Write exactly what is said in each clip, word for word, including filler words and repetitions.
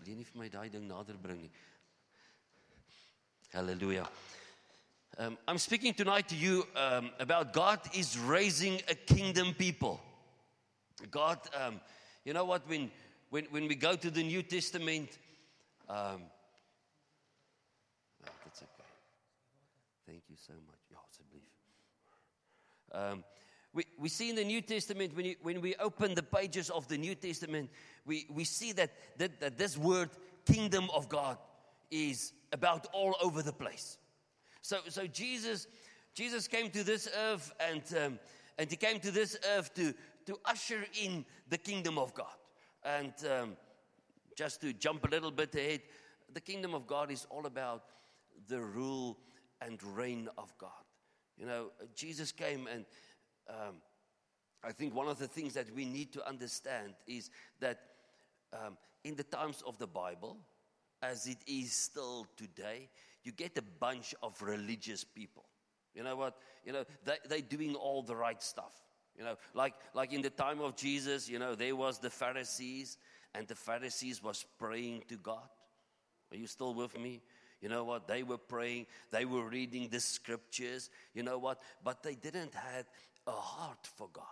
weet nie vir my daai ding nader bring nie. Hallelujah. Um, I'm speaking tonight to you um, about God is raising a kingdom people. God, um, you know what, when, when, when we go to the New Testament, um, oh, that's okay. Thank you so much. Ja, asseblief. Um, we, we see in the New Testament, when, you, when we open the pages of the New Testament, we, we see that, that, that this word, kingdom of God, is about all over the place. So, so Jesus, Jesus came to this earth, and um, and he came to this earth to to usher in the kingdom of God. And um, just to jump a little bit ahead, the kingdom of God is all about the rule and reign of God. You know, Jesus came, and um, I think one of the things that we need to understand is that um, in the times of the Bible, as it is still today, you get a bunch of religious people. You know what? You know, they, they're doing all the right stuff. You know, like, like in the time of Jesus, you know, there was the Pharisees, and the Pharisees was praying to God. Are you still with me? You know what? They were praying. They were reading the scriptures. You know what? But they didn't have a heart for God.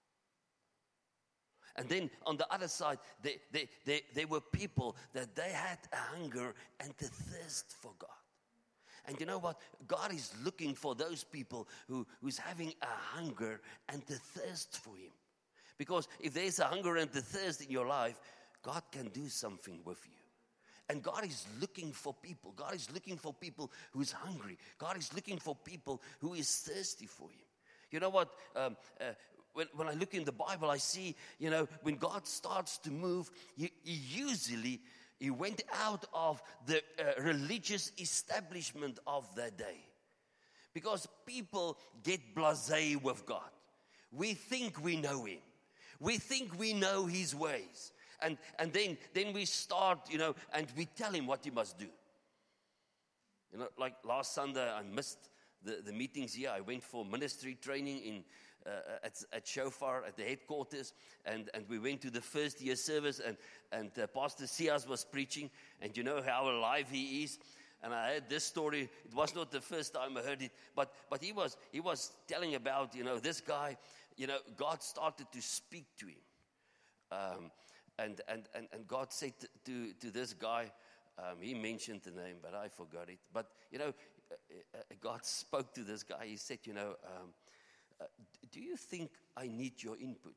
And then on the other side, they, they, they, they were people that they had a hunger and a thirst for God. And you know what? God is looking for those people who, who's having a hunger and a thirst for Him. Because if there's a hunger and a thirst in your life, God can do something with you. And God is looking for people. God is looking for people who's hungry. God is looking for people who is thirsty for Him. You know what? Um, uh, when, when I look in the Bible, I see, you know, when God starts to move, He, he usually... He went out of the uh, religious establishment of that day. Because people get blasé with God. We think we know Him. We think we know His ways. And, and then, then we start, you know, and we tell Him what He must do. You know, like last Sunday, I missed the, the meetings here. I went for ministry training in Uh, at, at Shofar, at the headquarters, and, and we went to the first year service, and, and uh, Pastor Sias was preaching, and you know how alive he is. And I heard this story. It was not the first time I heard it, but but he was he was telling about, you know, this guy, you know, God started to speak to him, um, and, and and and God said to to, to this guy, um, he mentioned the name, but I forgot it. But you know, uh, uh, God spoke to this guy. He said, you know. Um, Uh, do you think I need your input?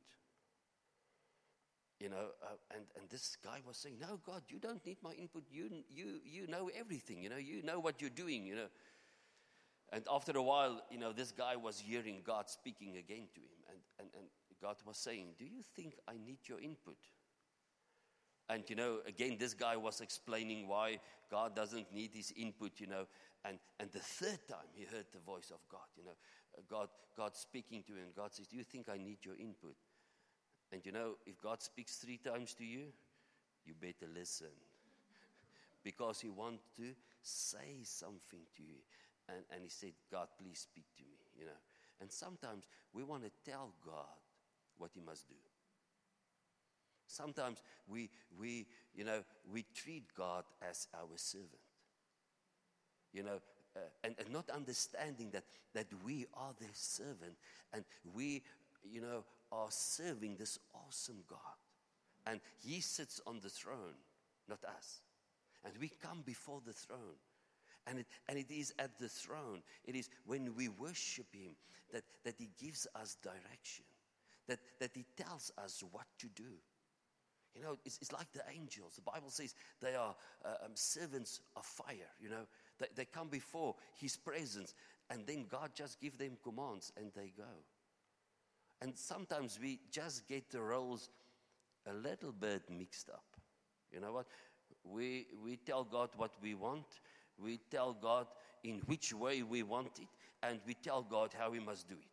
You know, uh, and, and this guy was saying, no, God, you don't need my input. You, you, you know everything, you know, you know what you're doing, you know. And after a while, you know, this guy was hearing God speaking again to him. And, and, and God was saying, do you think I need your input? And, you know, again, this guy was explaining why God doesn't need his input, you know. And, and the third time he heard the voice of God, you know. God, God speaking to him. God says, do you think I need your input? And you know, if God speaks three times to you, you better listen. Because He wants to say something to you. And, and He said, God, please speak to me, you know. And sometimes we want to tell God what He must do. Sometimes we, we, you know, we treat God as our servant. You know, Uh, and, and not understanding that, that we are their servant, and we, you know, are serving this awesome God. And He sits on the throne, not us. And we come before the throne. And it, and it is at the throne, it is when we worship Him that, that He gives us direction, that, that He tells us what to do. You know, it's, it's like the angels. The Bible says they are uh, um, servants of fire, you know. They, they come before His presence, and then God just gives them commands, and they go. And sometimes we just get the roles a little bit mixed up. You know what? We, we tell God what we want. We tell God in which way we want it, and we tell God how we must do it.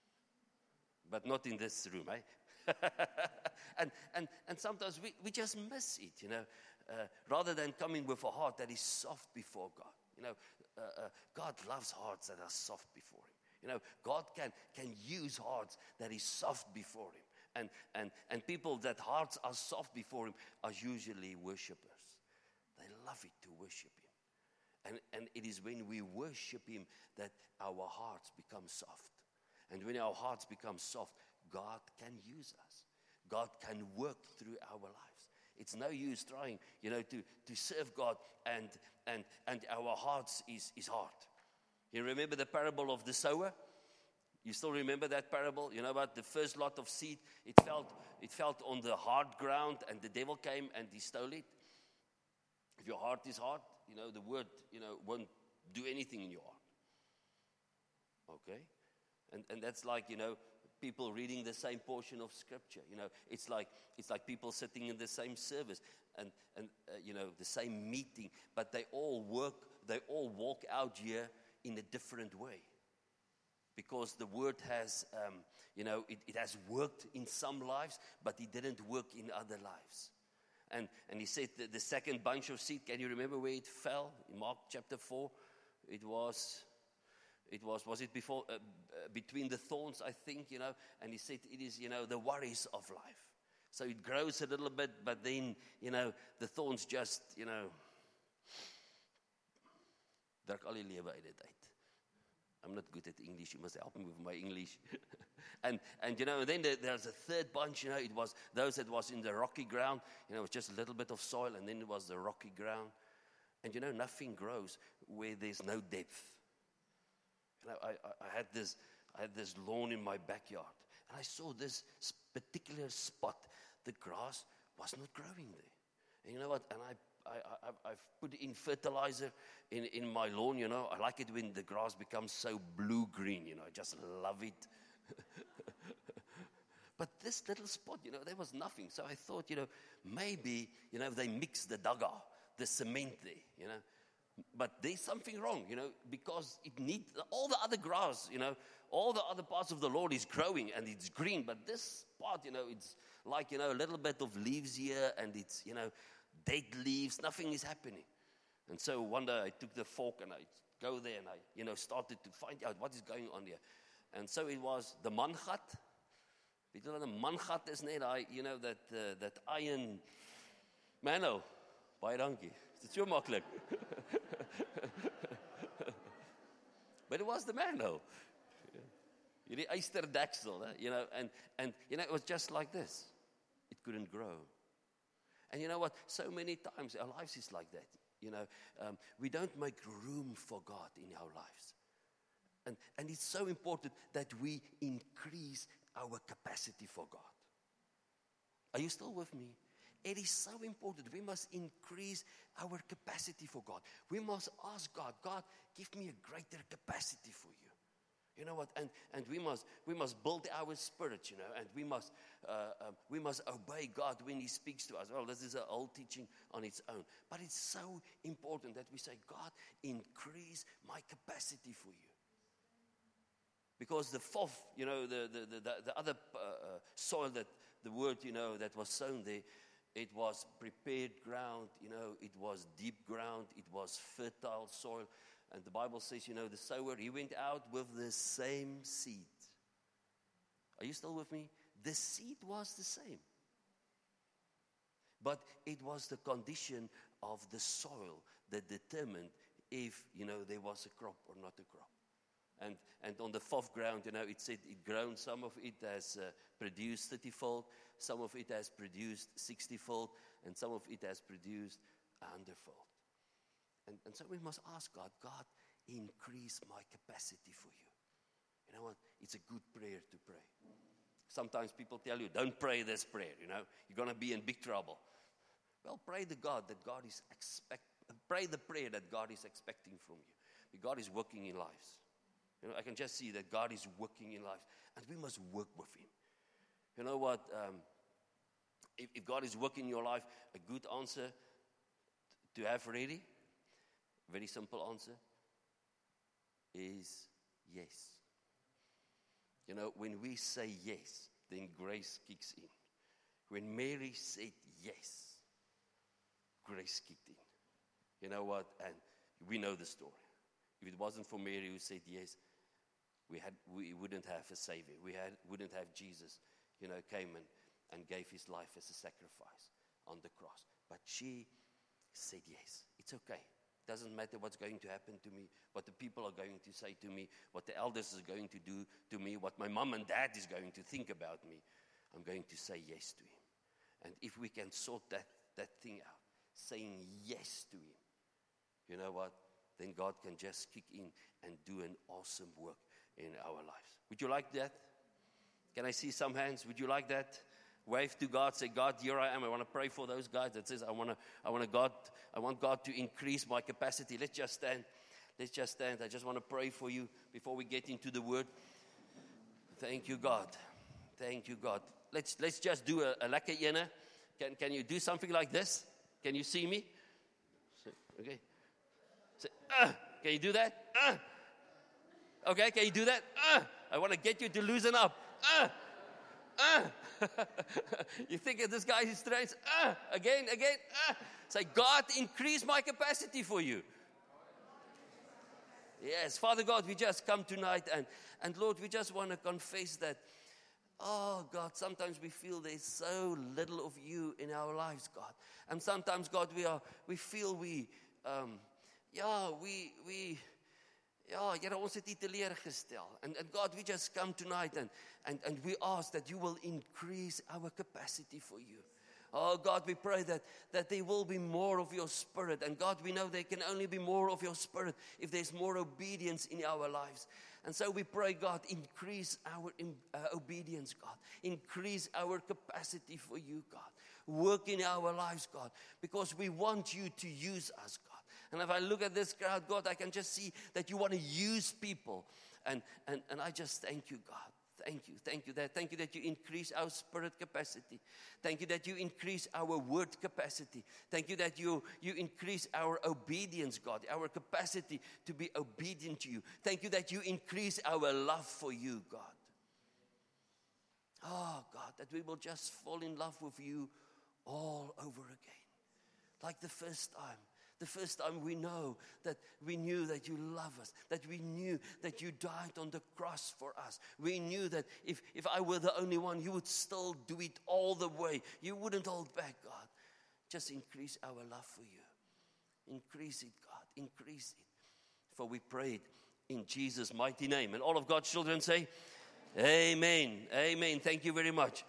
But not in this room, eh? and, and, and sometimes we, we just miss it, you know. Uh, rather than coming with a heart that is soft before God. You know, uh, uh, God loves hearts that are soft before Him. You know, God can, can use hearts that is soft before Him. And, and, and people that hearts are soft before Him are usually worshipers. They love it to worship him. And, and it is when we worship him that our hearts become soft. And when our hearts become soft, God can use us. God can work through our lives. It's no use trying, you know, to, to serve God and, and, and our hearts is, is hard. You remember the parable of the sower? You still remember that parable? You know about the first lot of seed, it fell, it fell on the hard ground and the devil came and he stole it. If your heart is hard, you know, the word, you know, won't do anything in your heart. Okay? And and that's like, you know, people reading the same portion of scripture. You know, it's like it's like people sitting in the same service and and uh, you know, the same meeting, but they all work, they all walk out here in a different way. Because the word has, um, you know, it, it has worked in some lives, but it didn't work in other lives. And and he said the, the second bunch of seed, can you remember where it fell? In Mark chapter four, it was, it was, was it before, uh, uh, between the thorns, I think, you know, and he said it is, you know, the worries of life. So it grows a little bit, but then, you know, the thorns just, you know, druk al die lewe uit dit uit. I'm not good at English, you must help me with my English. and, and, you know, then there, there's a third bunch, you know, it was those that was in the rocky ground, you know, it was just a little bit of soil, and then it was the rocky ground. And, you know, nothing grows where there's no depth. You know, I, I, I had this, I had this lawn in my backyard, and I saw this particular spot, the grass was not growing there. And you know what, and I I, I, I've put in fertilizer in, in my lawn, you know. I like it when the grass becomes so blue-green, you know. I just love it. But this little spot, you know, there was nothing. So I thought, you know, maybe, you know, they mixed the daga, the cement there, you know. But there's something wrong, you know, because it needs, all the other grass, you know, all the other parts of the lawn is growing and it's green. But this part, you know, it's like, you know, a little bit of leaves here and it's, you know, dead leaves, nothing is happening. And so one day I took the fork and I go there and I, you know, started to find out what is going on here. And so it was the mangat. Weet julle the mangat is net daai, you know, that uh, that iron manno. Baie dankie. Is dit so maklik? But it was the manno. Hierdie eysterdeksel, you know, and and you know, it was just like this. It couldn't grow. And you know what? So many times our lives is like that. You know, um, we don't make room for God in our lives. And, and it's so important that we increase our capacity for God. Are you still with me? It is so important. We must increase our capacity for God. We must ask God, God, give me a greater capacity for you. You know what? And and we must we must build our spirit, you know, and we must uh, um, we must obey God when He speaks to us. Well, this is an old teaching on its own, but it's so important that we say, God, increase my capacity for you. Because the fourth, you know, the the the, the other uh, soil that the word, you know, that was sown there, it was prepared ground, you know, it was deep ground, it was fertile soil. And the Bible says, you know, the sower, he went out with the same seed. Are you still with me? The seed was the same. But it was the condition of the soil that determined if, you know, there was a crop or not a crop. And and on the fourth ground, you know, it said it grown, some of it has uh, produced thirty-fold, some of it has produced sixty-fold, and some of it has produced one hundred-fold. And, and so we must ask God, God, increase my capacity for you. You know what? It's a good prayer to pray. Sometimes people tell you, don't pray this prayer, you know. You're going to be in big trouble. Well, pray the God that God is expect. Pray the prayer that God is expecting from you. God is working in lives. You know, I can just see that God is working in lives. And we must work with Him. You know what? Um, if, if God is working in your life, a good answer to have ready, very simple answer, is yes. You know, when we say yes, then grace kicks in. When Mary said yes, grace kicked in. You know what? And we know the story. If it wasn't for Mary who said yes, we had we wouldn't have a Savior. We had wouldn't have Jesus, you know, came and, and gave His life as a sacrifice on the cross. But she said yes. It's okay. Doesn't matter what's going to happen to me, what the people are going to say to me, what the elders is going to do to me, what my mom and dad is going to think about me. I'm going to say yes to him. And if we can sort that, that thing out, saying yes to him, you know what? Then God can just kick in and do an awesome work in our lives. Would you like that? Can I see some hands? Would you like that? Wave to God, say, God, here I am. I want to pray for those guys that says, I want to, I want to God, I want God to increase my capacity. Let's just stand. Let's just stand. I just want to pray for you before we get into the word. Thank you, God. Thank you, God. Let's let's just do a, a lekker ene. Can can you do something like this? Can you see me? Okay. Say, uh, can you do that? Uh. Okay, can you do that? Uh. I want to get you to loosen up. Uh. Uh. You think that this guy is strange? Uh. Again, again. Uh. Say, God, increase my capacity for you. Yes, Father God, we just come tonight and, and Lord, we just want to confess that, oh God, sometimes we feel there's so little of you in our lives, God. And sometimes, God, we are we feel we, um, yeah, we, we, yeah, Here, ons het U teleurgestel. And, and God, we just come tonight and, and, and we ask that you will increase our capacity for you. Oh, God, we pray that, that there will be more of your Spirit. And God, we know there can only be more of your Spirit if there's more obedience in our lives. And so we pray, God, increase our uh, obedience, God. Increase our capacity for you, God. Work in our lives, God, because we want you to use us, God. And if I look at this crowd, God, I can just see that you want to use people. And, and, and I just thank you, God. Thank you. Thank you that thank you that you increase our spirit capacity. Thank you that you increase our word capacity. Thank you that you, you increase our obedience, God, our capacity to be obedient to you. Thank you that you increase our love for you, God. Oh, God, that we will just fall in love with you all over again. Like the first time. The first time we know that we knew that you love us, that we knew that you died on the cross for us. We knew that if, if I were the only one, you would still do it all the way. You wouldn't hold back, God. Just increase our love for you. Increase it, God. Increase it. For we prayed in Jesus' mighty name. And all of God's children say, amen. Amen. Thank you very much.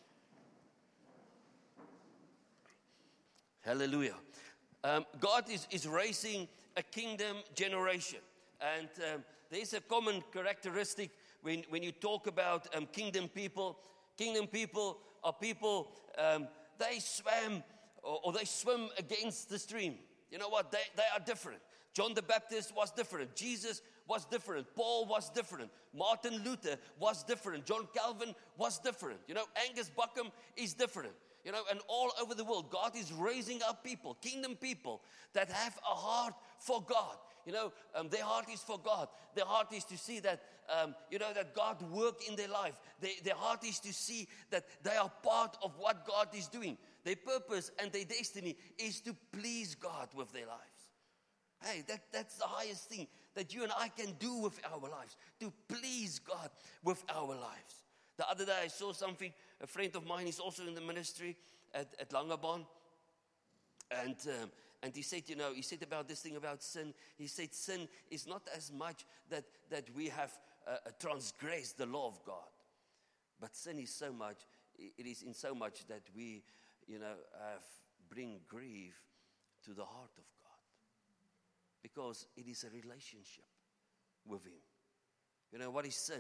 Hallelujah. Um, God is, is raising a kingdom generation. And um, there's a common characteristic when, when you talk about um, kingdom people. Kingdom people are people, um, they swam or, or they swim against the stream. You know what? They, they are different. John the Baptist was different. Jesus was different. Paul was different. Martin Luther was different. John Calvin was different. You know, Angus Buckham is different. You know, and all over the world, God is raising up people, kingdom people, that have a heart for God. You know, um, their heart is for God. Their heart is to see that, um, you know, that God work in their life. They, their heart is to see that they are part of what God is doing. Their purpose and their destiny is to please God with their lives. Hey, that, that's the highest thing that you and I can do with our lives, to please God with our lives. The other day I saw something. A friend of mine is also in the ministry at, at Langebaan. And um, and he said, you know, he said about this thing about sin. He said sin is not as much that, that we have uh, transgressed the law of God. But sin is so much, it is in so much that we, you know, have bring grief to the heart of God. Because it is a relationship with Him. You know, what is sin?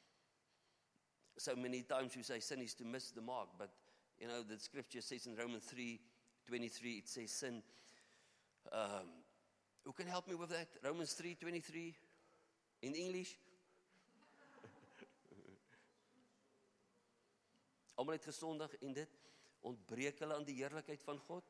So many times we say sin is to miss the mark, but you know the scripture says in Romans three twenty-three, it says sin. Um, who can help me with that? Romans three twenty-three in English. Almal het gesondig en dit ontbreek hulle aan die heerlikheid van God.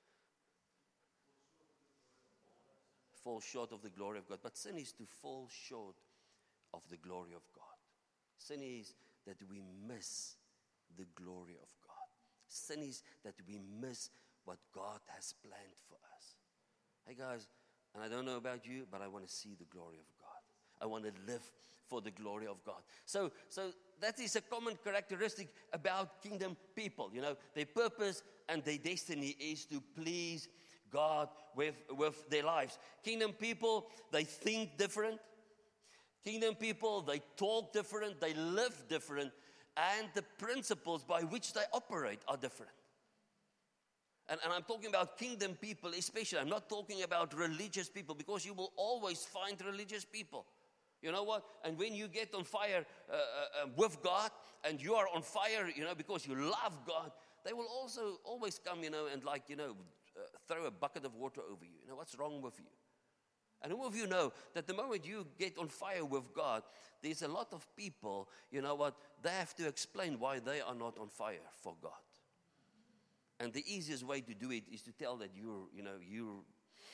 Fall short of the glory of God. But sin is to fall short of the glory of God. Sin is that we miss the glory of God. Sin is that we miss what God has planned for us. Hey guys, and I don't know about you, but I want to see the glory of God. I want to live for the glory of God. So, so that is a common characteristic about kingdom people. You know, their purpose and their destiny is to please God with, with their lives. Kingdom people, they think different. Kingdom people, they talk different, they live different, and the principles by which they operate are different. And, and I'm talking about kingdom people especially. I'm not talking about religious people, because you will always find religious people. You know what? And when you get on fire uh, uh, with God, and you are on fire, you know, because you love God, they will also always come, you know, and like, you know, uh, throw a bucket of water over you. You know, what's wrong with you? And who of you know that the moment you get on fire with God, there's a lot of people, you know what, they have to explain why they are not on fire for God. And the easiest way to do it is to tell that you're, you know, you're,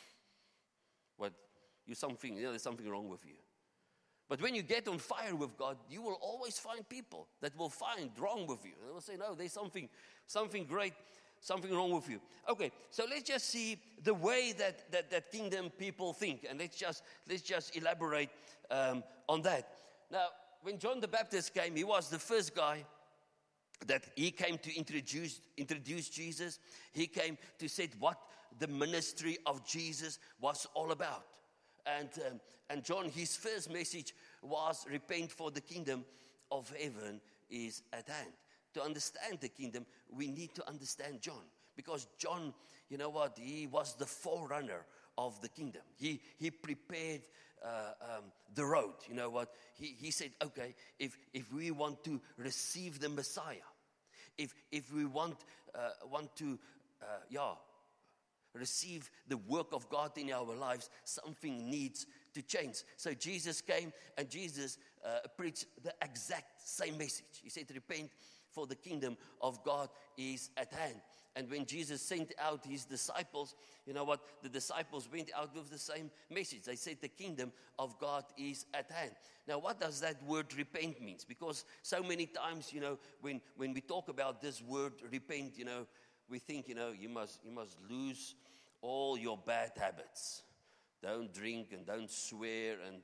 what, you're something, you know, there's something wrong with you. But when you get on fire with God, you will always find people that will find wrong with you. They will say, no, there's something, something great, something wrong with you. Okay, so let's just see the way that, that, that kingdom people think. And let's just, let's just elaborate um, on that. Now, when John the Baptist came, he was the first guy that he came to introduce, introduce Jesus. He came to say what the ministry of Jesus was all about. And, um, and John, his first message was, repent, for the kingdom of heaven is at hand. To understand the kingdom, we need to understand John. Because John, you know what, he was the forerunner of the kingdom. He, he prepared uh, um, the road. You know what, he, he said, okay, if, if we want to receive the Messiah, if, if we want, uh, want to, uh, yeah, receive the work of God in our lives, something needs to change. So Jesus came, and Jesus uh, preached the exact same message. He said, repent, for the kingdom of God is at hand. And when Jesus sent out his disciples, you know what? The disciples went out with the same message. They said the kingdom of God is at hand. Now, what does that word repent mean? Because so many times, you know, when, when we talk about this word repent, you know, we think, you know, you must you must lose all your bad habits. Don't drink and don't swear, and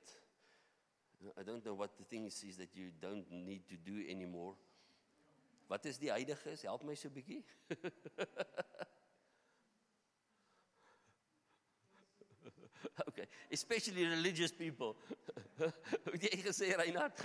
I don't know what the thing is, is that you don't need to do anymore. Wat is die huidige? Help my so 'n bietjie. Okay, especially religious people. Hoe het jy gesê, Reinhard?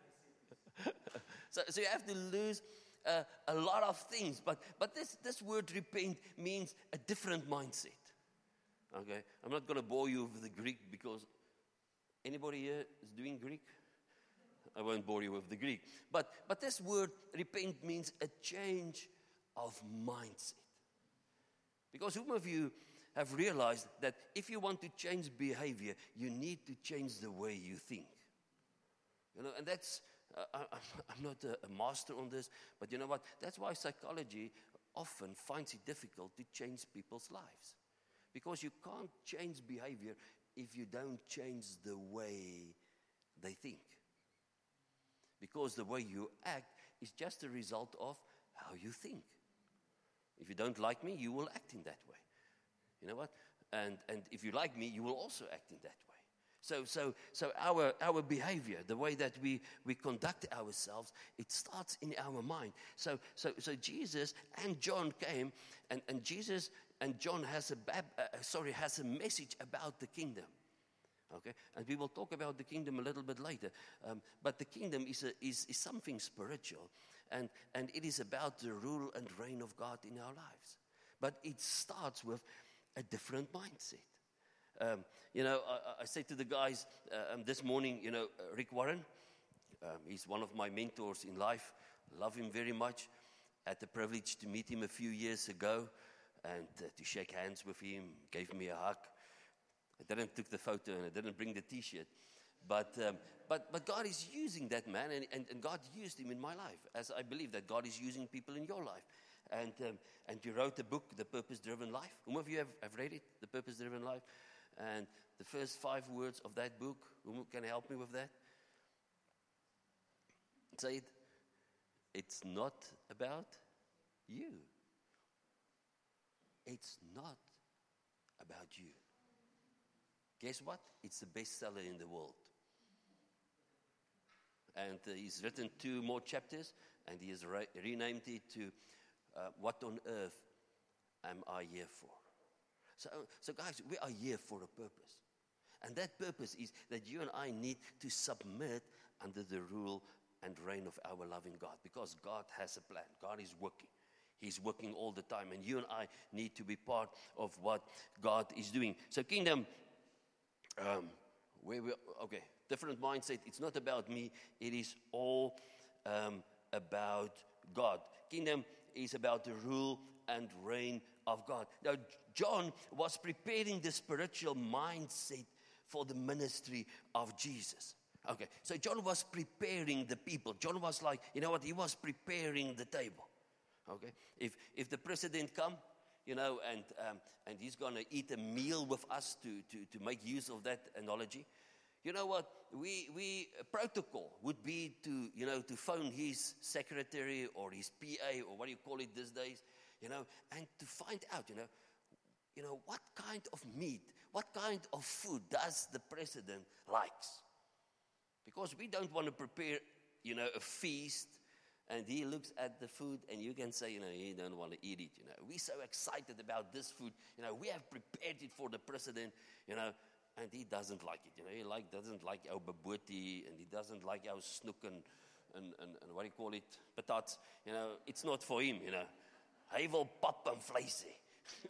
so, so you have to lose uh, a lot of things, but but this this word repent means a different mindset. Okay, I'm not going to bore you with the Greek, because anybody here is doing Greek? I won't bore you with the Greek. But, but this word repent means a change of mindset. Because whom of you have realized that if you want to change behavior, you need to change the way you think? You know, and that's, uh, I, I'm not a, a master on this, but you know what? That's why psychology often finds it difficult to change people's lives. Because you can't change behavior if you don't change the way they think. Because the way you act is just a result of how you think. If you don't like me, you will act in that way. You know what? And and if you like me, you will also act in that way. So so so our our behavior, the way that we, we conduct ourselves, it starts in our mind. So so so Jesus and John came, and, and Jesus and John has a bab, uh, sorry has a message about the kingdom. Okay, and we will talk about the kingdom a little bit later. Um, but the kingdom is, a, is is something spiritual, and and it is about the rule and reign of God in our lives. But it starts with a different mindset. Um, you know, I, I said to the guys uh, um, this morning, you know, uh, Rick Warren, um, he's one of my mentors in life. Love him very much. Had the privilege to meet him a few years ago, and uh, to shake hands with him. Gave me a hug. I didn't take the photo, and I didn't bring the T-shirt. But um, but but God is using that man, and, and, and God used him in my life, as I believe that God is using people in your life. And um, and you wrote a book, The Purpose-Driven Life. Whom of you have, have read it, The Purpose-Driven Life? And the first five words of that book, who can help me with that? Say it. It's not about you. It's not about you. Guess what? It's the bestseller in the world. And uh, he's written two more chapters, and he has re- renamed it to uh, What on Earth Am I Here For? So, so guys, we are here for a purpose. And that purpose is that you and I need to submit under the rule and reign of our loving God. Because God has a plan. God is working. He's working all the time. And you and I need to be part of what God is doing. So kingdom, um, where we, okay, different mindset. It's not about me. It is all um, about God. Kingdom is about the rule and reign of God. Now, John was preparing the spiritual mindset for the ministry of Jesus. Okay, so John was preparing the people. John was like, you know what, he was preparing the table. Okay, if if the president come, you know, and um, and he's going to eat a meal with us to, to, to make use of that analogy, you know what, we we protocol would be to, you know, to phone his secretary or his P A or what do you call it these days, you know, and to find out, you know, you know, what kind of meat, what kind of food does the president likes? Because we don't want to prepare, you know, a feast, and he looks at the food, and you can say, you know, he don't want to eat it, you know. We're so excited about this food, you know, we have prepared it for the president, you know, and he doesn't like it, you know. He like doesn't like our baboti, and he doesn't like our snoek and, and, and, and what do you call it, patats, you know. It's not for him, you know. Hy wil pap en vleis hê.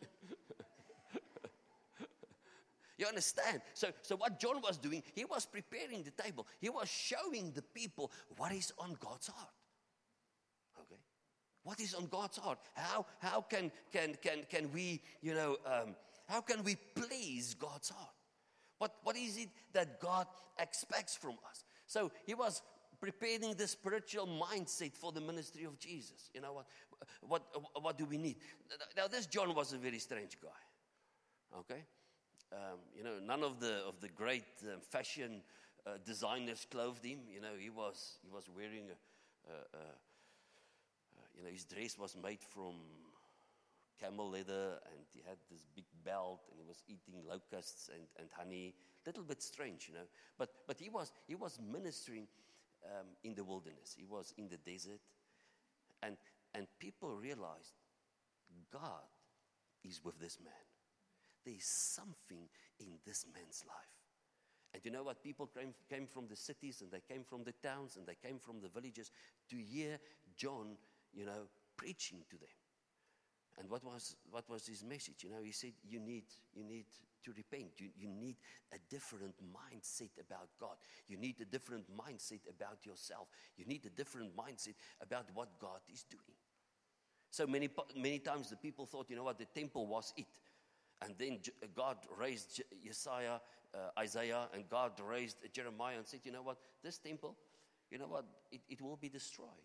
You understand? So, so what John was doing, he was preparing the table. He was showing the people what is on God's heart. Okay? What is on God's heart? How how can can can can we, you know, um, how can we please God's heart? What what is it that God expects from us? So he was preparing the spiritual mindset for the ministry of Jesus. You know what? What what do we need? Now this John was a very strange guy. Okay? Um, you know, none of the of the great uh, fashion uh, designers clothed him. You know, he was he was wearing a, a, a, a you know, his dress was made from camel leather, and he had this big belt, and he was eating locusts and, and honey. Little bit strange, you know. But but he was he was ministering um, in the wilderness. He was in the desert, and and people realized God is with this man. There is something in this man's life. And you know what? People came, came from the cities, and they came from the towns, and they came from the villages to hear John, you know, preaching to them. And what was what was his message? You know, he said, you need you need to repent. You, you need a different mindset about God. You need a different mindset about yourself. You need a different mindset about what God is doing. So many many times the people thought, you know what, the temple was it. And then God raised Isaiah, uh, Isaiah, and God raised Jeremiah and said, you know what, this temple, you know what, it, it will be destroyed.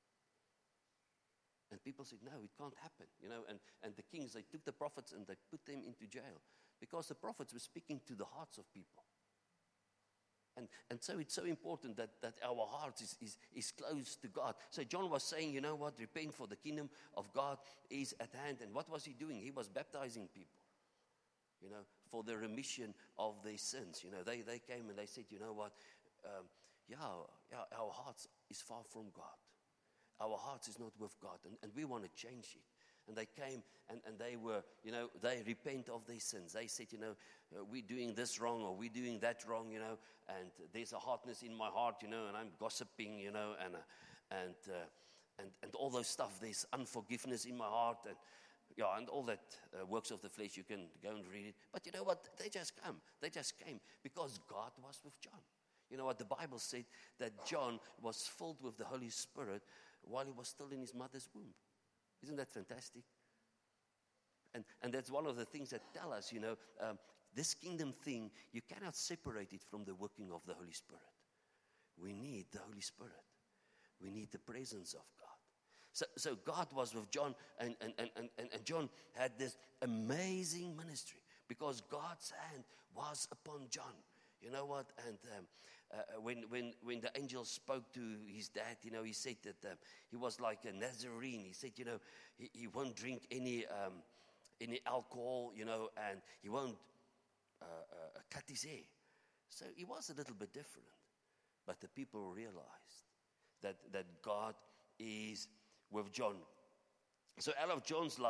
And people said, no, it can't happen. You know, and, and the kings, they took the prophets and they put them into jail because the prophets were speaking to the hearts of people. And and so it's so important that, that our heart is, is, is close to God. So John was saying, you know what, repent, for the kingdom of God is at hand. And what was he doing? He was baptizing people, you know, for the remission of their sins. You know, they, they came and they said, you know what, um, yeah, yeah, our hearts is far from God. Our hearts is not with God, and, and we want to change it. And they came and, and they were, you know, they repent of their sins. They said, you know, uh, we're doing this wrong or we're doing that wrong, you know, and there's a hardness in my heart, you know, and I'm gossiping, you know, and uh, and, uh, and and all those stuff. There's unforgiveness in my heart, and yeah, and all that uh, works of the flesh. You can go and read it. But you know what? They just come. They just came because God was with John. You know what? The Bible said that John was filled with the Holy Spirit while he was still in his mother's womb. Isn't that fantastic? And and that's one of the things that tell us, you know, um, this kingdom thing, you cannot separate it from the working of the Holy Spirit. We need the Holy Spirit. We need the presence of God. So, so God was with John, and, and, and, and, and John had this amazing ministry because God's hand was upon John. You know what? And um, uh, when when when the angel spoke to his dad, you know, he said that um, he was like a Nazarene. He said, you know, he, he won't drink any um, any alcohol, you know, and he won't uh, uh, cut his hair. So he was a little bit different. But the people realized that that God is with John. So out of John's life,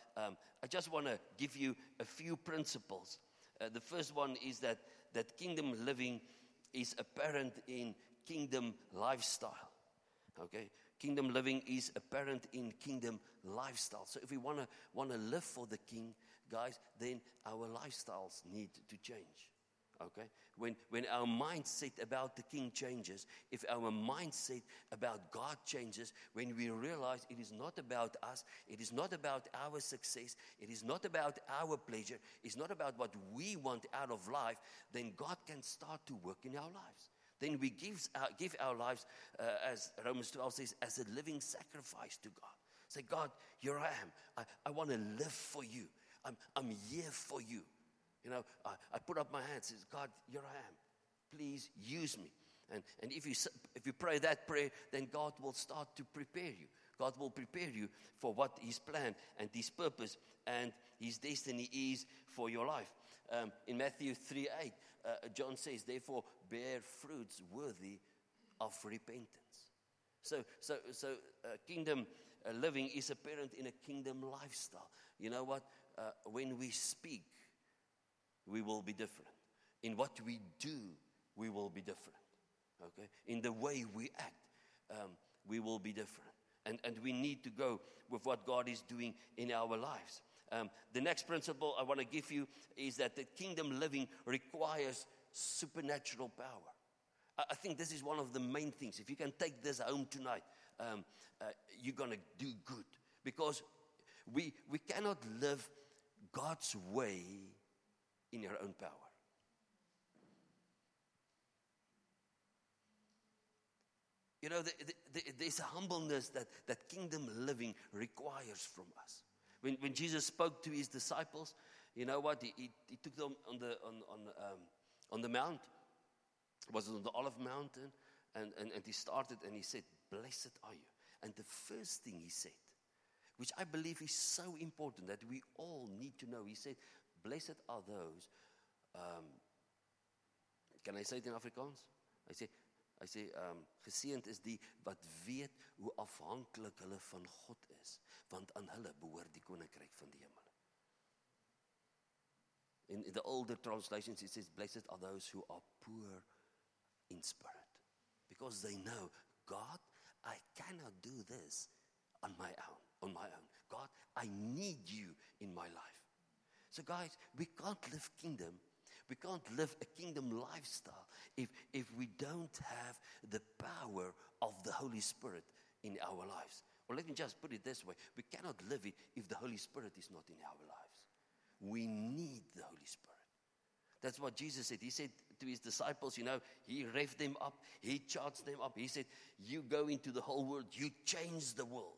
um, I just want to give you a few principles. Uh, the first one is that, that kingdom living is apparent in kingdom lifestyle. Okay? Kingdom living is apparent in kingdom lifestyle. So if we want to want to live for the King, guys, then our lifestyles need to change. Okay? When when our mindset about the King changes, if our mindset about God changes, when we realize it is not about us, it is not about our success, it is not about our pleasure, it's not about what we want out of life, then God can start to work in our lives. Then we give our, give our lives, uh, as Romans twelve says, as a living sacrifice to God. Say, God, here I am. I, I want to live for you. I'm, I'm here for you. You know, I, I put up my hands and say, God, here I am. Please use me. And, and if you if you pray that prayer, then God will start to prepare you. God will prepare you for what His plan and His purpose and His destiny is for your life. Um, in Matthew three eight, uh, John says, therefore, bear fruits worthy of repentance. So, so, so uh, kingdom uh, living is apparent in a kingdom lifestyle. You know what? Uh, when we speak, we will be different. In what we do, we will be different. Okay? In the way we act, um, we will be different. And, and we need to go with what God is doing in our lives. Um, the next principle I want to give you is that the kingdom living requires supernatural power. I, I think this is one of the main things. If you can take this home tonight, um, uh, you're going to do good. Because we we cannot live God's way in your own power. You know, the, the, the, there's a humbleness that, that kingdom living requires from us. When, when Jesus spoke to his disciples, you know what? He, he, he took them on the on on um, on the mount. It was on the Olive Mountain, and, and, and he started and he said, "Blessed are you." And the first thing he said, which I believe is so important that we all need to know, he said, "Blessed are those." Um, can I say it in Afrikaans? I say. Hy sê, um, geseënd is die wat weet hoe afhanklik hulle van God is, want aan hulle behoort die koninkryk van die hemel. In, in the older translations it says, blessed are those who are poor in spirit, because they know, God, I cannot do this on my own, on my own. God, I need you in my life. So guys, we can't live kingdom We can't live a kingdom lifestyle if, if we don't have the power of the Holy Spirit in our lives. Or let me just put it this way. We cannot live it if the Holy Spirit is not in our lives. We need the Holy Spirit. That's what Jesus said. He said to his disciples, you know, he revved them up. He charged them up. He said, you go into the whole world. You change the world.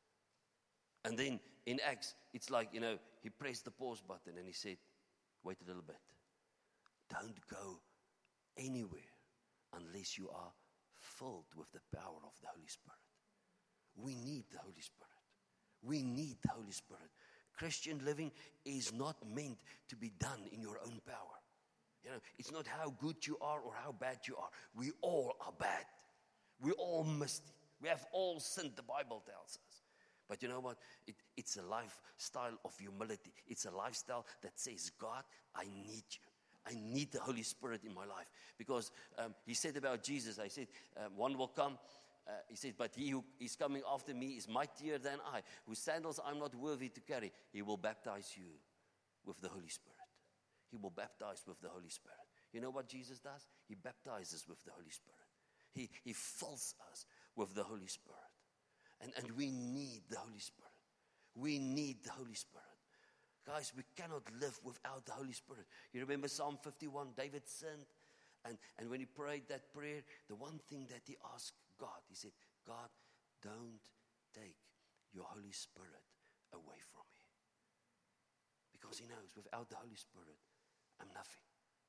And then in Acts, it's like, you know, he pressed the pause button and he said, wait a little bit. Don't go anywhere unless you are filled with the power of the Holy Spirit. We need the Holy Spirit. We need the Holy Spirit. Christian living is not meant to be done in your own power. You know, it's not how good you are or how bad you are. We all are bad. We all missed it. We have all sinned, the Bible tells us. But you know what? It, it's a lifestyle of humility. It's a lifestyle that says, God, I need you. I need the Holy Spirit in my life. Because um, he said about Jesus, I said, um, one will come, uh, he said, but he who is coming after me is mightier than I, whose sandals I'm not worthy to carry. He will baptize you with the Holy Spirit. He will baptize with the Holy Spirit. You know what Jesus does? He baptizes with the Holy Spirit. He, he fills us with the Holy Spirit. And, and we need the Holy Spirit. We need the Holy Spirit. Guys, we cannot live without the Holy Spirit. You remember Psalm fifty-one, David sinned. And, and when he prayed that prayer, the one thing that he asked God, he said, God, don't take your Holy Spirit away from me. Because he knows without the Holy Spirit, I'm nothing.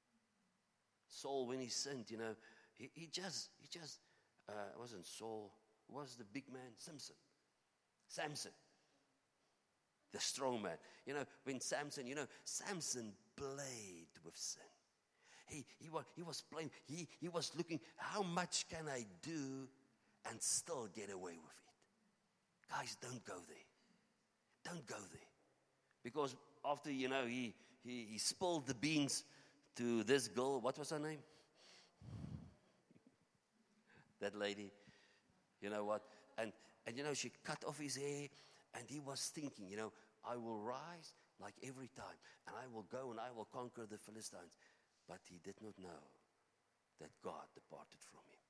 Saul, when he sinned, you know, he, he just, he just, uh, it wasn't Saul, it was the big man, Samson. Samson. The strong man. You know, when Samson, you know, Samson played with sin. He, he, was, he was playing, he, he was looking, how much can I do and still get away with it? Guys, don't go there. Don't go there. Because after, you know, he, he, he spilled the beans to this girl. What was her name? That lady. You know what? And, and, you know, she cut off his hair. And he was thinking, you know, I will rise like every time. And I will go and I will conquer the Philistines. But he did not know that God departed from him.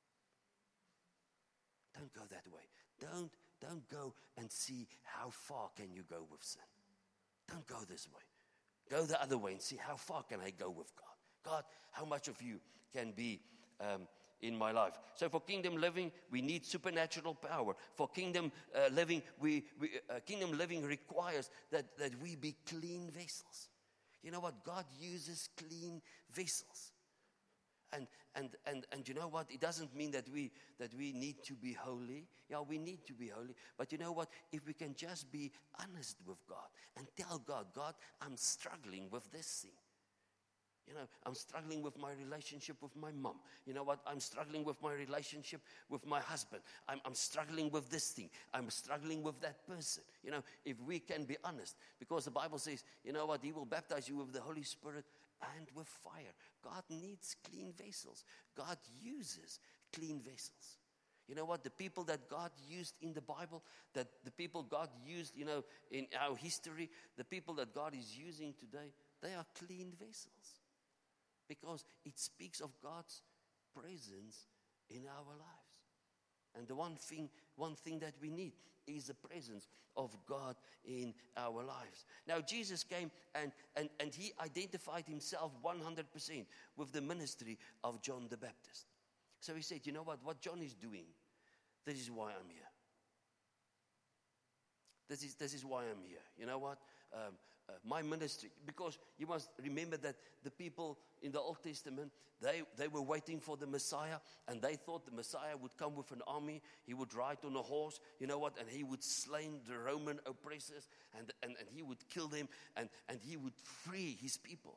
Don't go that way. Don't, don't go and see how far can you go with sin. Don't go this way. Go the other way and see how far can I go with God. God, how much of you can be um, in my life? So for kingdom living, we need supernatural power. For kingdom uh, living, we, we uh, kingdom living requires that, that we be clean vessels. You know what? God uses clean vessels. And and and and you know what? It doesn't mean that we that we need to be holy. Yeah, we need to be holy. But you know what? If we can just be honest with God and tell God, God, I'm struggling with this thing. You know, I'm struggling with my relationship with my mom. You know what? I'm struggling with my relationship with my husband. I'm, I'm struggling with this thing. I'm struggling with that person. You know, if we can be honest. Because the Bible says, you know what? He will baptize you with the Holy Spirit and with fire. God needs clean vessels. God uses clean vessels. You know what? The people that God used in the Bible, that the people God used, you know, in our history, the people that God is using today, they are clean vessels. Because it speaks of God's presence in our lives. And the one thing, one thing that we need is the presence of God in our lives. Now, Jesus came and, and, and he identified himself one hundred percent with the ministry of John the Baptist. So he said, you know what? What John is doing, this is why I'm here. This is, this is why I'm here. You know what? Um, uh, my ministry, because you must remember that the people in the Old Testament, they, they were waiting for the Messiah, and they thought the Messiah would come with an army. He would ride on a horse, you know what, and he would slay the Roman oppressors, and, and, and he would kill them, and, and he would free his people.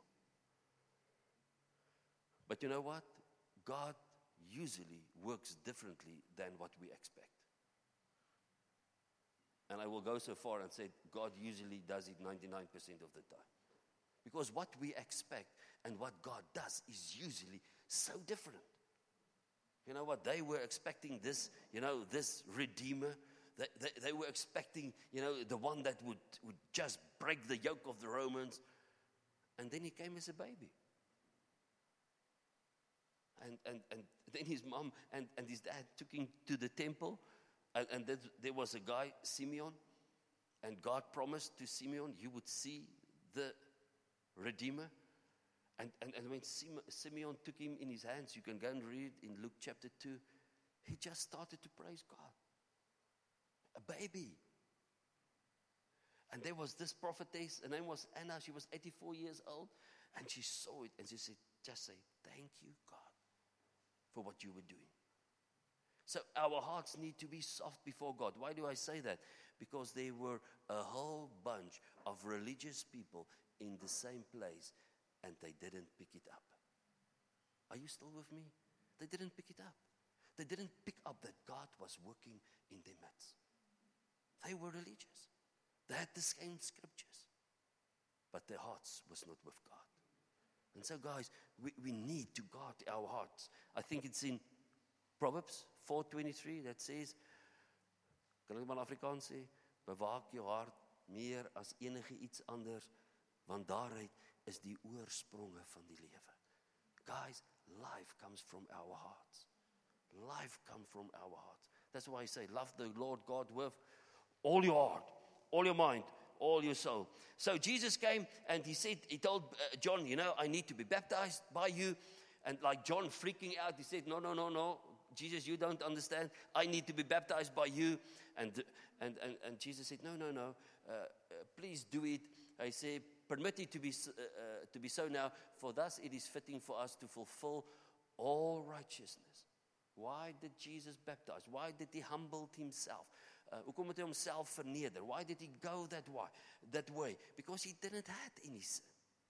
But you know what? God usually works differently than what we expect. And I will go so far and say God usually does it ninety-nine percent of the time. Because what we expect and what God does is usually so different. You know what? They were expecting this, you know, this Redeemer. They, they, they were expecting, you know, the one that would, would just break the yoke of the Romans. And then he came as a baby. And, and, and then his mom and, and his dad took him to the temple. And, and there, there was a guy, Simeon, and God promised to Simeon he would see the Redeemer. And, and, and when Simeon took him in his hands, you can go and read in Luke chapter two, he just started to praise God. A baby. And there was this prophetess, her name was Anna, she was eighty-four years old, and she saw it, and she said, just say, thank you, God, for what you were doing. So our hearts need to be soft before God. Why do I say that? Because there were a whole bunch of religious people in the same place, and they didn't pick it up. Are you still with me? They didn't pick it up. They didn't pick up that God was working in their midst. They were religious. They had the same scriptures, but their hearts was not with God. And so, guys, we, we need to guard our hearts. I think it's in Proverbs four twenty-three that says, kan ek maar Afrikaans sê, bewaak jou hart meer as enige iets anders, want daaruit is die oorspronge van die lewe. Guys, life comes from our hearts. Life comes from our hearts. That's why I say, love the Lord God with all your heart, all your mind, all your soul. So Jesus came and he said, he told uh, John, you know, I need to be baptized by you. And like John freaking out, he said, no, no, no, no. Jesus, you don't understand. I need to be baptized by you. And and and, and Jesus said, no, no, no. Uh, uh, please do it. I say, permit it to be uh, uh, to be so now. For thus it is fitting for us to fulfill all righteousness. Why did Jesus baptize? Why did he humble himself? Uh, hoekom het hy homself verneder? Why did he go that way? That way? Because he didn't have any sin.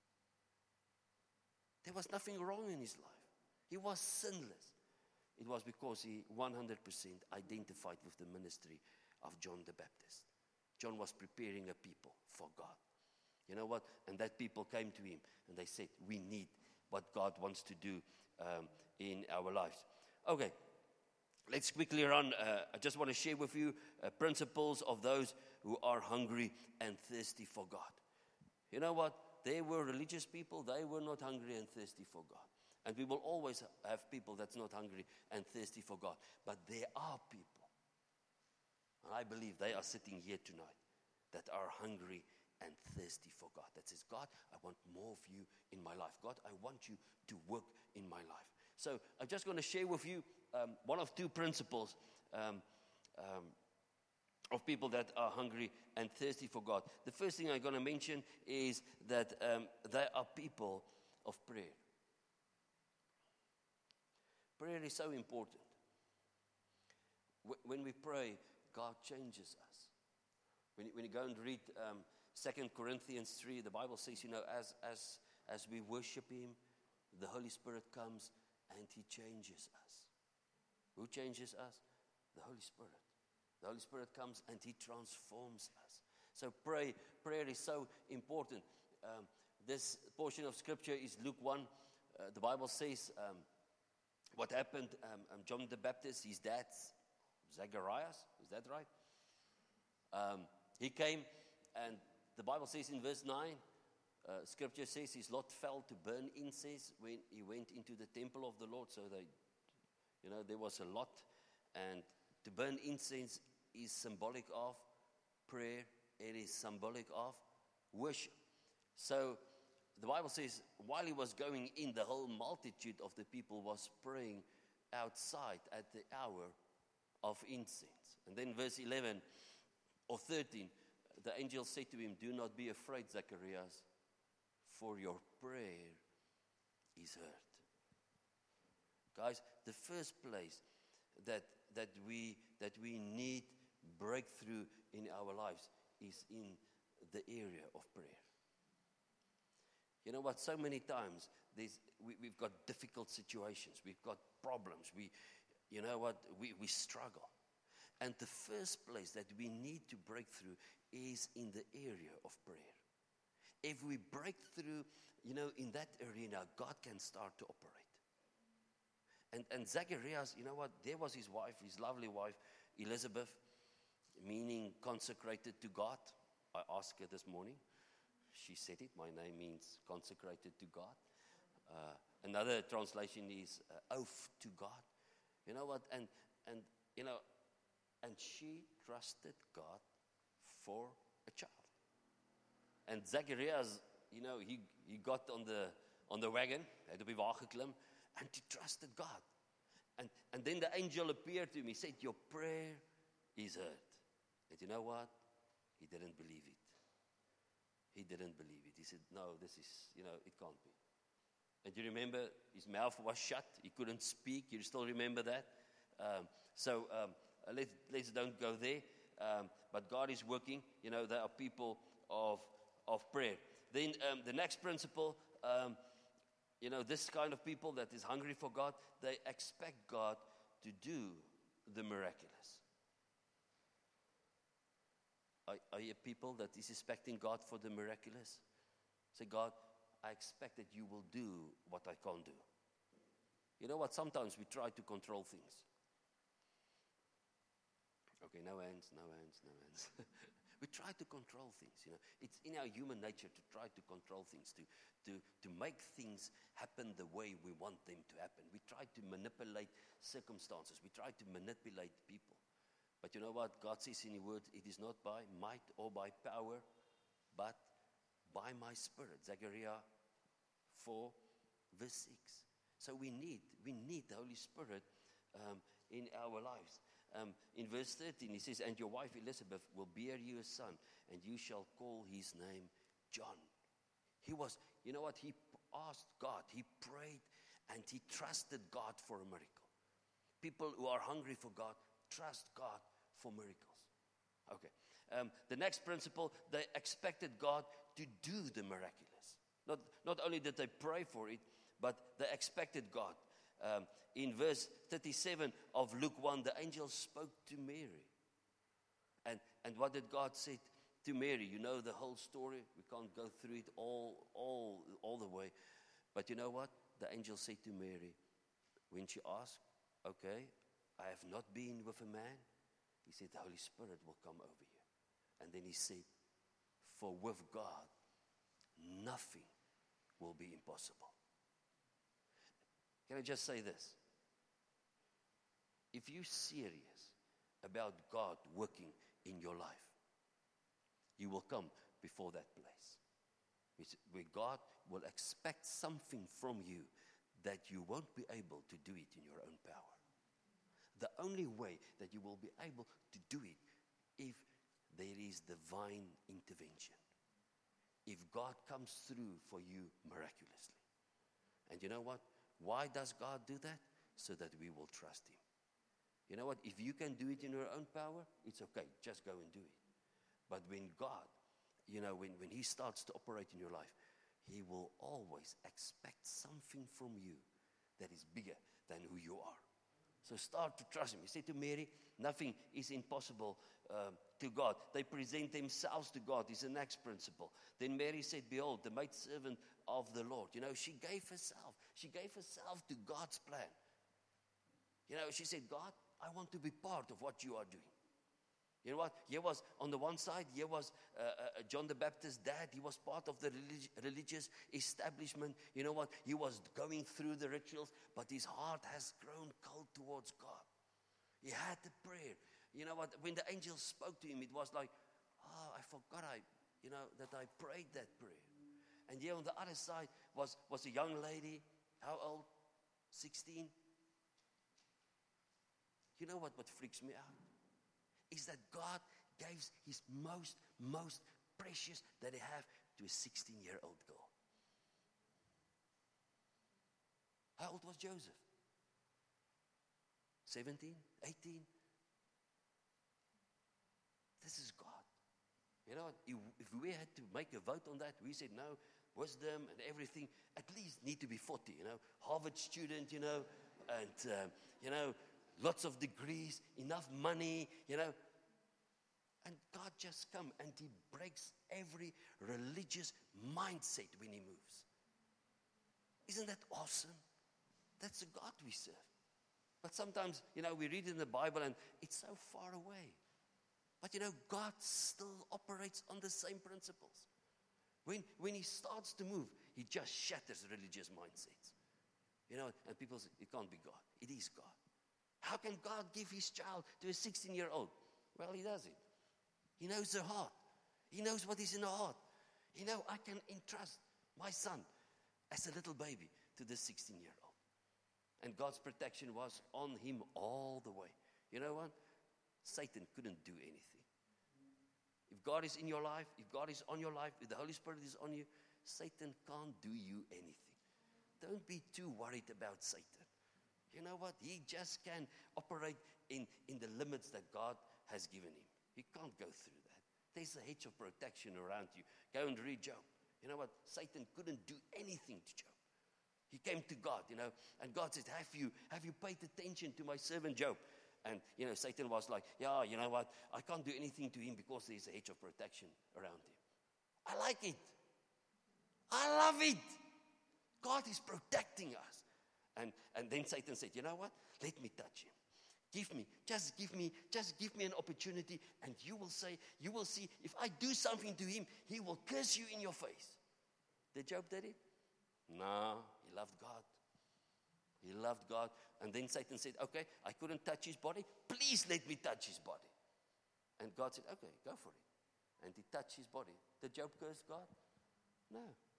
There was nothing wrong in his life. He was sinless. It was because he one hundred percent identified with the ministry of John the Baptist. John was preparing a people for God. You know what? And that people came to him and they said, we need what God wants to do um, in our lives. Okay, let's quickly run. Uh, I just want to share with you uh, principles of those who are hungry and thirsty for God. You know what? They were religious people. They were not hungry and thirsty for God. And we will always have people that's not hungry and thirsty for God. But there are people, and I believe they are sitting here tonight, that are hungry and thirsty for God. That says, God, I want more of you in my life. God, I want you to work in my life. So I'm just going to share with you um, one of two principles um, um, of people that are hungry and thirsty for God. The first thing I'm going to mention is that um, they are people of prayer. Prayer is so important. When we pray, God changes us. When you, when you go and read um, Second Corinthians three, the Bible says, you know, as, as, as we worship Him, the Holy Spirit comes and He changes us. Who changes us? The Holy Spirit. The Holy Spirit comes and He transforms us. So pray, prayer is so important. Um, this portion of Scripture is Luke one. Uh, the Bible says um, what happened, um, um, John the Baptist, his dad, Zacharias, is that right? Um, he came, and the Bible says in verse nine, uh, Scripture says his lot fell to burn incense when he went into the temple of the Lord. So they, you know, there was a lot, and to burn incense is symbolic of prayer. It is symbolic of worship. So the Bible says while he was going in, the whole multitude of the people was praying outside at the hour of incense. And then verse eleven or thirteen, the angel said to him, do not be afraid, Zacharias, for your prayer is heard. Guys, the first place that that we that we need breakthrough in our lives is in the area of prayer. You know what? So many times there's, we, we've got difficult situations. We've got problems. We, you know what? We, we struggle. And the first place that we need to break through is in the area of prayer. If we break through, you know, in that arena, God can start to operate. And, and Zacharias, you know what? There was his wife, his lovely wife, Elizabeth, meaning consecrated to God. I asked her this morning. She said it. My name means consecrated to God. Uh, another translation is uh, oath to God. You know what? And, and, you know, and she trusted God for a child. And Zacharias, you know, he, he got on the, on the wagon, had to be geklim, and he trusted God. And, and then the angel appeared to him. He said, your prayer is heard. And you know what? He didn't believe it. He didn't believe it. He said, no, this is, you know, it can't be. And you remember, his mouth was shut. He couldn't speak. You still remember that? Um, so um, let, let's don't go there. Um, but God is working. You know, there are people of, of prayer. Then um, the next principle, um, you know, this kind of people that is hungry for God, they expect God to do the miraculous. Are, are you people that is expecting God for the miraculous? Say, God, I expect that you will do what I can't do. You know what? Sometimes we try to control things. Okay, no hands, no hands, no hands. We try to control things, you know. It's in our human nature to try to control things, to, to, to make things happen the way we want them to happen. We try to manipulate circumstances. We try to manipulate people. But you know what? God says in His word, it is not by might or by power, but by my Spirit. Zechariah four, verse six. So we need, we need the Holy Spirit um, in our lives. Um, in verse thirteen, He says, and your wife Elizabeth will bear you a son, and you shall call his name John. He was, you know what? He asked God, he prayed, and he trusted God for a miracle. People who are hungry for God, trust God for miracles. Okay. Um, the next principle, they expected God to do the miraculous. Not, not only did they pray for it, but they expected God. Um, in verse thirty-seven of Luke one, the angel spoke to Mary. And, and what did God say? to Mary. You know the whole story. We can't go through it all, all, all the way. But you know what? The angel said to Mary, when she asked, okay, I have not been with a man. He said, the Holy Spirit will come over you. And then he said, for with God, nothing will be impossible. Can I just say this? If you're serious about God working in your life, you will come before that place where God will expect something from you that you won't be able to do it in your own power. The only way that you will be able to do it if there is divine intervention. If God comes through for you miraculously. And you know what? Why does God do that? So that we will trust him. You know what? If you can do it in your own power, it's okay. Just go and do it. But when God, you know, when, when he starts to operate in your life, he will always expect something from you that is bigger than who you are. So start to trust him. He said to Mary, nothing is impossible um, to God. They present themselves to God is the next principle. Then Mary said, behold, the maidservant of the Lord. You know, she gave herself. She gave herself to God's plan. You know, she said, God, I want to be part of what you are doing. You know what? Here was, on the one side, here was uh, uh, John the Baptist's dad. He was part of the relig- religious establishment. You know what? He was going through the rituals, but his heart has grown cold towards God. He had the prayer. You know what? When the angel spoke to him, it was like, oh, I forgot I, you know, that I prayed that prayer. And here on the other side was, was a young lady. How old? sixteen. You know what, what freaks me out? Is that God gave his most, most precious that he have to a sixteen-year-old girl. How old was Joseph? seventeen, eighteen? This is God. You know, if, if we had to make a vote on that, we said no, wisdom and everything, at least need to be forty, you know, Harvard student, you know, and, um, you know, lots of degrees, enough money, you know. And God just come and he breaks every religious mindset when he moves. Isn't that awesome? That's the God we serve. But sometimes, you know, we read in the Bible and it's so far away. But you know, God still operates on the same principles. When, when he starts to move, he just shatters religious mindsets. You know, and people say, it can't be God. It is God. How can God give his child to a sixteen-year-old? Well, he does it. He knows her heart. He knows what is in her heart. You know, I can entrust my son as a little baby to this sixteen-year-old. And God's protection was on him all the way. You know what? Satan couldn't do anything. If God is in your life, if God is on your life, if the Holy Spirit is on you, Satan can't do you anything. Don't be too worried about Satan. You know what? He just can operate in, in the limits that God has given him. He can't go through that. There's a hedge of protection around you. Go and read Job. You know what? Satan couldn't do anything to Job. He came to God, you know, and God said, have you, have you paid attention to my servant Job? And, you know, Satan was like, yeah, you know what? I can't do anything to him because there's a hedge of protection around him. I like it. I love it. God is protecting us. And, and then Satan said, you know what? Let me touch him. Give me, just give me, just give me an opportunity and you will say, you will see, if I do something to him, he will curse you in your face. Did Job did it? No, he loved God. He loved God. And then Satan said, okay, I couldn't touch his body. Please let me touch his body. And God said, okay, go for it. And he touched his body. Did Job curse God? No.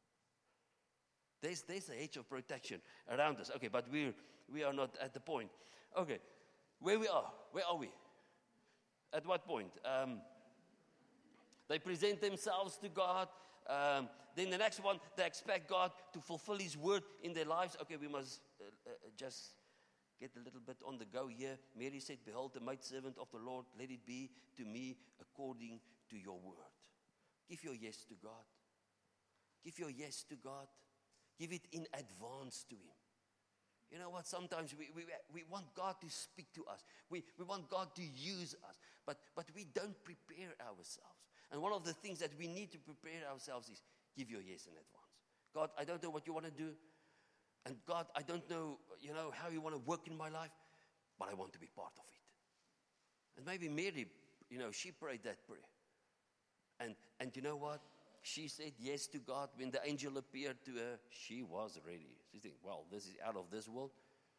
There's, there's a hedge of protection around us. Okay, but we're, we are not at the point. Okay, where we are, where are we? At what point? Um, they present themselves to God. Um, then the next one, they expect God to fulfill his word in their lives. Okay, we must uh, uh, just get a little bit on the go here. Mary said, behold, the maidservant of the Lord, let it be to me according to your word. Give your yes to God. Give your yes to God. Give it in advance to him. You know what? Sometimes we, we, we want God to speak to us. We, we want God to use us. But, but we don't prepare ourselves. And one of the things that we need to prepare ourselves is give your yes in advance. God, I don't know what you want to do. And God, I don't know, you know, how you want to work in my life, but I want to be part of it. And maybe Mary, you know, she prayed that prayer. And and you know what? She said yes to God. When the angel appeared to her, she was ready. She thinks, well, this is out of this world,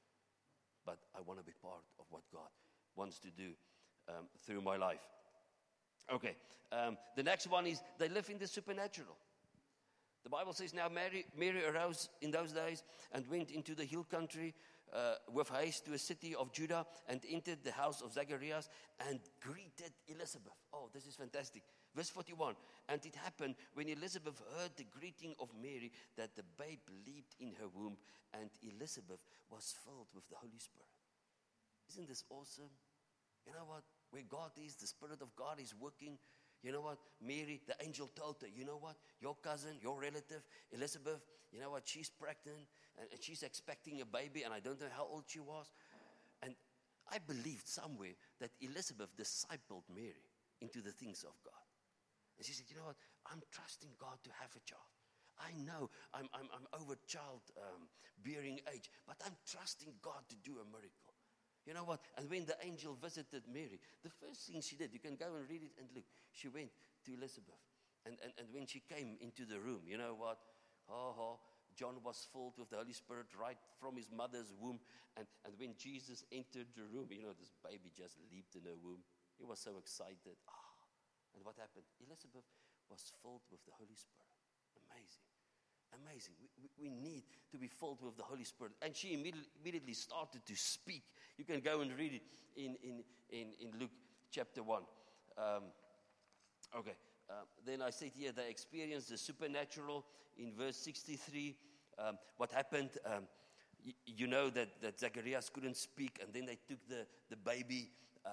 but I want to be part of what God wants to do um, through my life. Okay, um, the next one is they live in the supernatural. The Bible says, now Mary, Mary arose in those days and went into the hill country uh, with haste to a city of Judah and entered the house of Zacharias and greeted Elizabeth. Oh, this is fantastic. Verse forty-one, and it happened when Elizabeth heard the greeting of Mary that the babe leaped in her womb and Elizabeth was filled with the Holy Spirit. Isn't this awesome? You know what? Where God is, the Spirit of God is working. You know what? Mary, the angel told her, you know what? Your cousin, your relative, Elizabeth, you know what? She's pregnant and, and she's expecting a baby, and I don't know how old she was. And I believed somewhere that Elizabeth discipled Mary into the things of God. And she said, you know what? I'm trusting God to have a child. I know I'm, I'm, I'm over child um, bearing age, but I'm trusting God to do a miracle. You know what? And when the angel visited Mary, the first thing she did, you can go and read it and look, she went to Elizabeth. And, and, and when she came into the room, you know what? Oh, oh, John was filled with the Holy Spirit right from his mother's womb. And, and when Jesus entered the room, you know, this baby just leaped in her womb. He was so excited. Ah. And what happened? Elizabeth was filled with the Holy Spirit. Amazing. Amazing. We, we, we need to be filled with the Holy Spirit. And she immediately, immediately started to speak. You can go and read it in, in, in, in Luke chapter one. Um, okay. Uh, then I said here, they experienced the supernatural in verse sixty-three. Um, what happened? Um, y- you know that, that Zacharias couldn't speak, and then they took the, the baby um,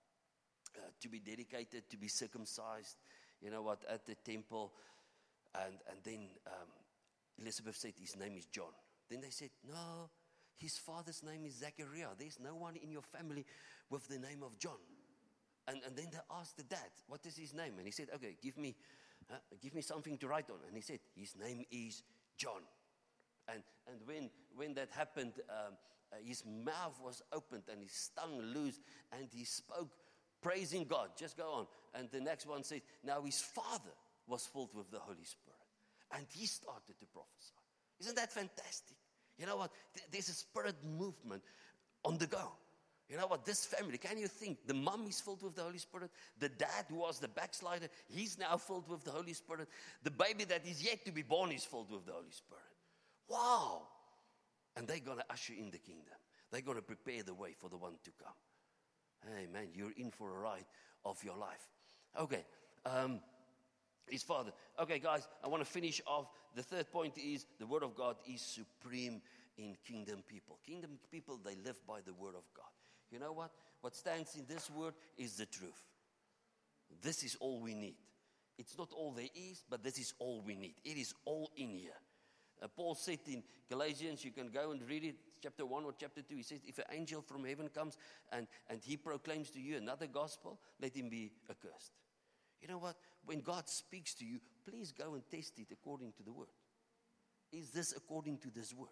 uh, to be dedicated, to be circumcised, you know what, at the temple. And, and then um, Elizabeth said, his name is John. Then they said, no, his father's name is Zachariah. There's no one in your family with the name of John. And, and then they asked the dad, what is his name? And he said, okay, give me, uh, give me something to write on. And he said, his name is John. And, and when, when that happened, um, uh, his mouth was opened and his tongue loosed and he spoke, praising God. Just go on. And the next one said, now his father was filled with the Holy Spirit. And he started to prophesy. Isn't that fantastic? You know what? There's a spirit movement on the go. You know what? This family, can you think? The mom is filled with the Holy Spirit. The dad, who was the backslider, he's now filled with the Holy Spirit. The baby that is yet to be born is filled with the Holy Spirit. Wow! And they're going to usher in the kingdom. They're going to prepare the way for the one to come. Hey, man, you're in for a ride of your life. Okay. Um, his father. Okay, guys, I want to finish off. The third point is the Word of God is supreme in kingdom people. Kingdom people, they live by the Word of God. You know what? What stands in this word is the truth. This is all we need. It's not all there is, but this is all we need. It is all in here. Uh, Paul said in Galatians, you can go and read it, chapter one or chapter two. He says, if an angel from heaven comes and, and he proclaims to you another gospel, let him be accursed. You know what? When God speaks to you, please go and test it according to the word. Is this according to this word?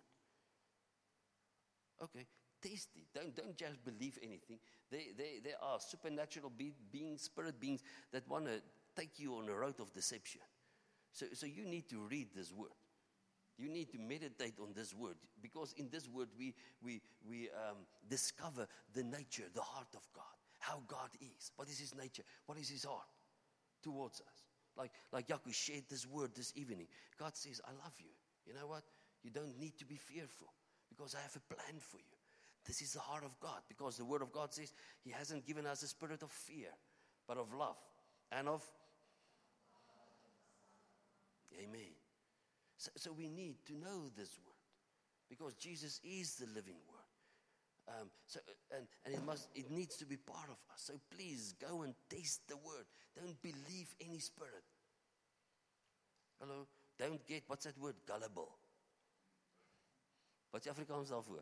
Okay. Taste it. Don't, don't just believe anything. There, there, there are supernatural be- beings, spirit beings that want to take you on a road of deception. So, so you need to read this word. You need to meditate on this word, because in this word we we we um, discover the nature, the heart of God, how God is. What is His nature? What is His heart towards us? Like like Yaku shared this word this evening. God says, "I love you." You know what? You don't need to be fearful, because I have a plan for you. This is the heart of God, because the Word of God says He hasn't given us a spirit of fear, but of love and of... Amen. So, so we need to know this Word, because Jesus is the living Word. Um, so and, and it must it needs to be part of us. So please go and taste the Word. Don't believe any spirit. Hello? Don't get, what's that word? Gullible. Wat is Afrikaans daarvoor?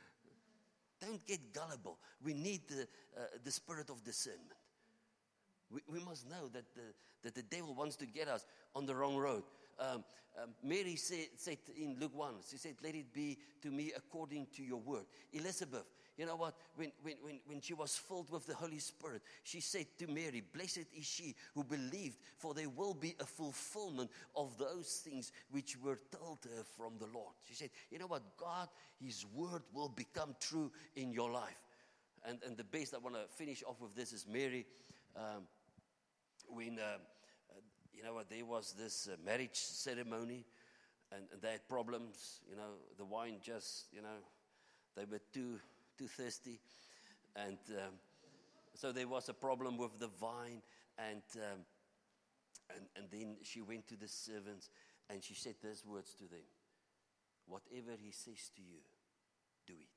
Don't get gullible. We need the, uh, the spirit of discernment. We, we must know that the, that the devil wants to get us on the wrong road. Um, um, Mary said, said in Luke one, she said, let it be to me according to your word. Elizabeth, you know what, when, when, when, when she was filled with the Holy Spirit, she said to Mary, blessed is she who believed, for there will be a fulfillment of those things which were told her from the Lord. She said, you know what, God, his word will become true in your life. And, and the best, I want to finish off with this, is Mary, um, when... Um, You know what, there was this uh, marriage ceremony, and, and they had problems, you know, the wine just, you know, they were too too thirsty, and um, so there was a problem with the wine, and, um, and, and then she went to the servants, and she said these words to them, whatever he says to you, do it.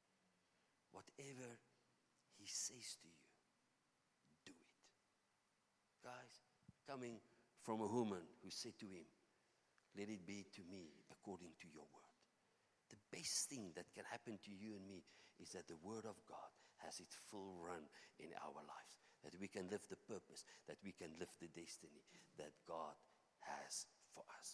Whatever he says to you, do it. Guys, coming from a woman who said to him, let it be to me according to your word. The best thing that can happen to you and me is that the word of God has its full run in our lives. That we can live the purpose, that we can live the destiny that God has for us.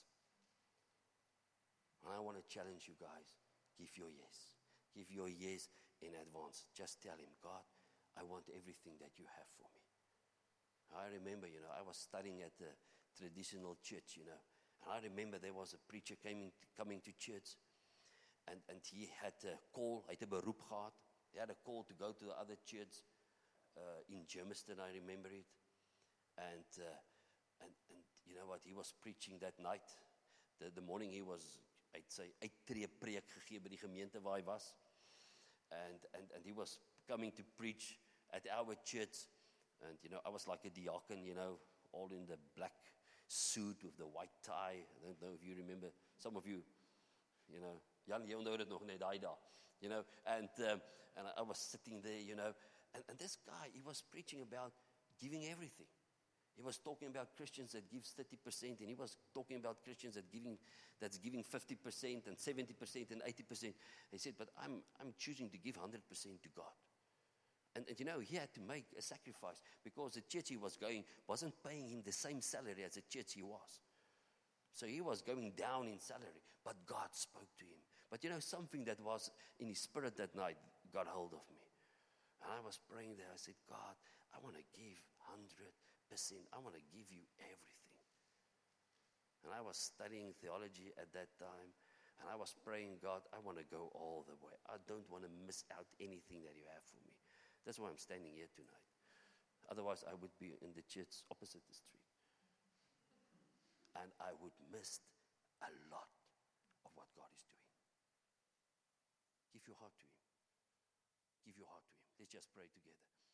And I want to challenge you guys, give your yes. Give your yes in advance. Just tell him, God, I want everything that you have for me. I remember, you know, I was studying at the traditional church, you know, and I remember there was a preacher coming coming to church, and, and he had a call, hy het 'n beroep gehad. He had a call to go to the other church uh, in Germiston, I remember it, and, uh, and and you know what, he was preaching that night. The, the morning he was, I'd say, uittreë preek gegee by die gemeente waar hy was, and, and, and he was coming to preach at our church. And, you know, I was like a diakon, you know, all in the black suit with the white tie. I don't know if you remember. Some of you, you know, Jan, jy onthou dit nog net daai dae, you know. And um, and I was sitting there, you know. And, and this guy, he was preaching about giving everything. He was talking about Christians that give thirty percent. And he was talking about Christians that giving, that's giving fifty percent and seventy percent and eighty percent. He said, but I'm, I'm choosing to give one hundred percent to God. And, and you know, he had to make a sacrifice because the church he was going wasn't paying him the same salary as the church he was. So he was going down in salary, but God spoke to him. But you know, something that was in his spirit that night got hold of me. And I was praying there. I said, God, I want to give one hundred percent. I want to give you everything. And I was studying theology at that time. And I was praying, God, I want to go all the way. I don't want to miss out anything that you have for me. That's why I'm standing here tonight. Otherwise, I would be in the church opposite the street. And I would miss a lot of what God is doing. Give your heart to him. Give your heart to him. Let's just pray together.